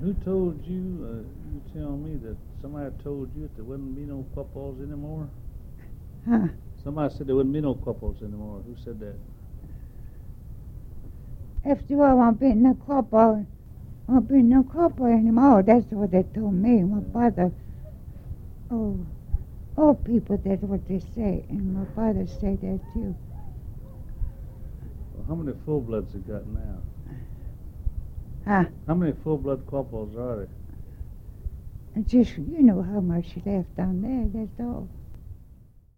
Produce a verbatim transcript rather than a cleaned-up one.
Who told you, uh, you tell me that somebody told you that there wouldn't be no couples anymore? Huh? Somebody said there wouldn't be no couples anymore. Who said that? If there won't be no couple, won't be no couple anymore. That's what they told me. My father, oh, all people, that's what they say. And my father said that too. Well, how many full-bloods you got now? Huh? How many full-blood couples are there? And just, you know how much left down there, that's all.